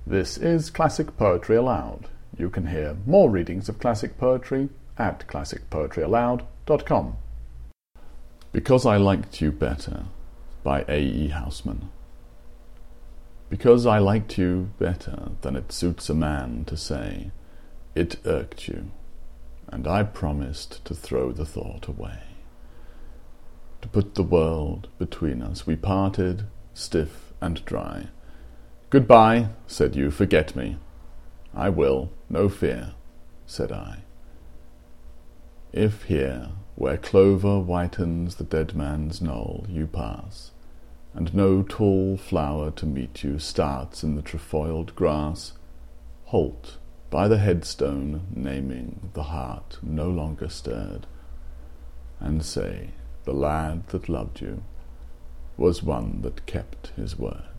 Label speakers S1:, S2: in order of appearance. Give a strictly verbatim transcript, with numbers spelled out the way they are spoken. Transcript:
S1: This is Classic Poetry Aloud. You can hear more readings of classic poetry at classic poetry aloud dot com. Because I Liked You Better by A E Housman. Because I liked you better than it suits a man to say, it irked you, and I promised to throw the thought away. To put the world between us, we parted, stiff and dry. Goodbye, said you, forget me. I will, no fear, said I. If here, where clover whitens the dead man's knoll, you pass, and no tall flower to meet you starts in the trefoiled grass, halt by the headstone naming the heart no longer stirred, and say, the lad that loved you was one that kept his word.